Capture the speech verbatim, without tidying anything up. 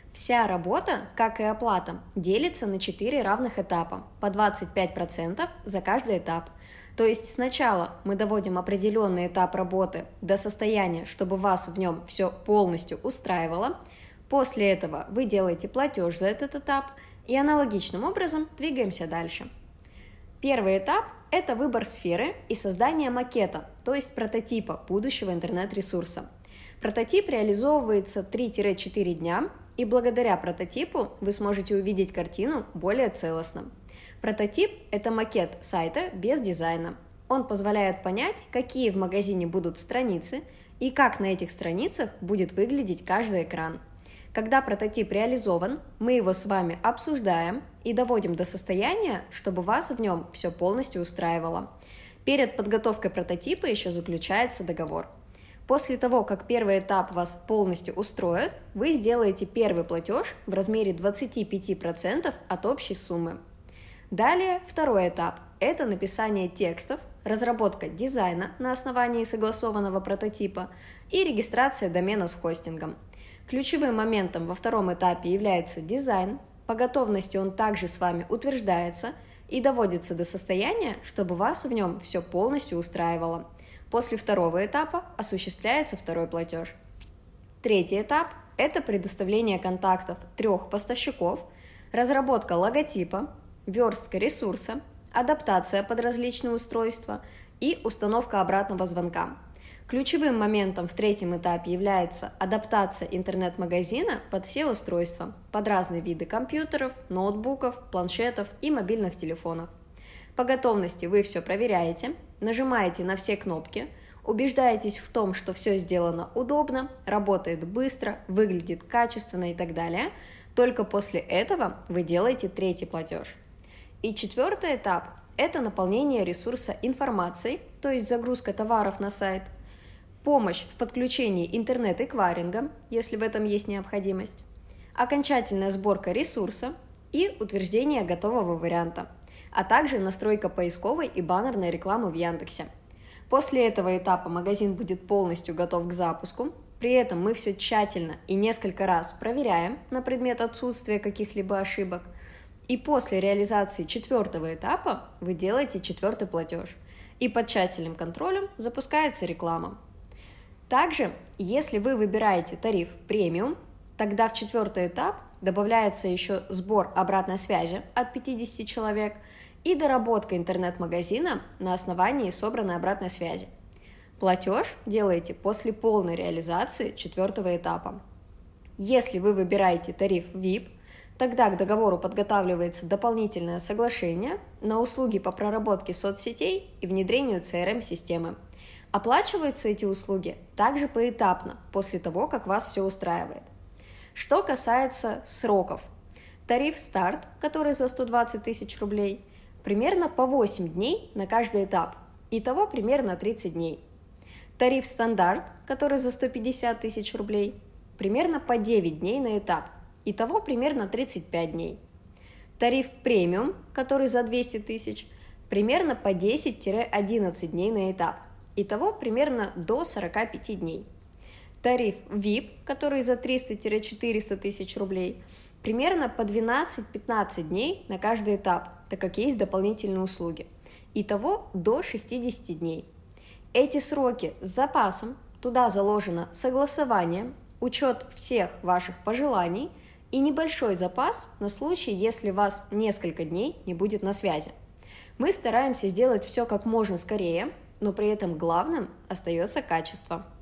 Вся работа, как и оплата, делится на четыре равных этапа, по двадцать пять процентов за каждый этап. То есть сначала мы доводим определенный этап работы до состояния, чтобы вас в нем все полностью устраивало. После этого вы делаете платеж за этот этап и аналогичным образом двигаемся дальше. Первый этап – это выбор сферы и создание макета, то есть прототипа будущего интернет-ресурса. Прототип реализовывается три-четыре дня, и благодаря прототипу вы сможете увидеть картину более целостно. Прототип – это макет сайта без дизайна. Он позволяет понять, какие в магазине будут страницы и как на этих страницах будет выглядеть каждый экран. Когда прототип реализован, мы его с вами обсуждаем и доводим до состояния, чтобы вас в нем все полностью устраивало. Перед подготовкой прототипа еще заключается договор. После того, как первый этап вас полностью устроит, вы сделаете первый платеж в размере двадцать пять процентов от общей суммы. Далее второй этап – это написание текстов, разработка дизайна на основании согласованного прототипа и регистрация домена с хостингом. Ключевым моментом во втором этапе является дизайн. По готовности он также с вами утверждается и доводится до состояния, чтобы вас в нем все полностью устраивало. После второго этапа осуществляется второй платеж. Третий этап – это предоставление контактов трех поставщиков, разработка логотипа, верстка ресурса, адаптация под различные устройства и установка обратного звонка. Ключевым моментом в третьем этапе является адаптация интернет-магазина под все устройства, под разные виды компьютеров, ноутбуков, планшетов и мобильных телефонов. По готовности вы все проверяете, нажимаете на все кнопки, убеждаетесь в том, что все сделано удобно, работает быстро, выглядит качественно и так далее. Только после этого вы делаете третий платеж. И четвертый этап – это наполнение ресурса информацией, то есть загрузка товаров на сайт, помощь в подключении интернет-эквайринга, если в этом есть необходимость, окончательная сборка ресурса и утверждение готового варианта, а также настройка поисковой и баннерной рекламы в Яндексе. После этого этапа магазин будет полностью готов к запуску, при этом мы все тщательно и несколько раз проверяем на предмет отсутствия каких-либо ошибок, и после реализации четвертого этапа вы делаете четвертый платеж, и под тщательным контролем запускается реклама. Также, если вы выбираете тариф премиум, тогда в четвертый этап добавляется еще сбор обратной связи от пятидесяти человек и доработка интернет-магазина на основании собранной обратной связи. Платеж делаете после полной реализации четвертого этапа. Если вы выбираете тариф ви ай пи, тогда к договору подготавливается дополнительное соглашение на услуги по проработке соцсетей и внедрению си ар эм-системы. Оплачиваются эти услуги также поэтапно, после того, как вас все устраивает. Что касается сроков. Тариф «Старт», который за сто двадцать тысяч рублей, примерно по восемь дней на каждый этап, итого примерно тридцать дней. Тариф «Стандарт», который за сто пятьдесят тысяч рублей, примерно по девять дней на этап, итого примерно тридцать пять дней. Тариф «Премиум», который за двести тысяч, примерно по десять-одиннадцать дней на этап, итого примерно до сорока пяти дней. Тариф ви ай пи, который за триста-четыреста тысяч рублей, примерно по двенадцать-пятнадцать дней на каждый этап, так как есть дополнительные услуги. Итого до шестидесяти дней. Эти сроки с запасом, туда заложено согласование, учет всех ваших пожеланий и небольшой запас на случай, если вас несколько дней не будет на связи. Мы стараемся сделать все как можно скорее, но при этом главным остается качество.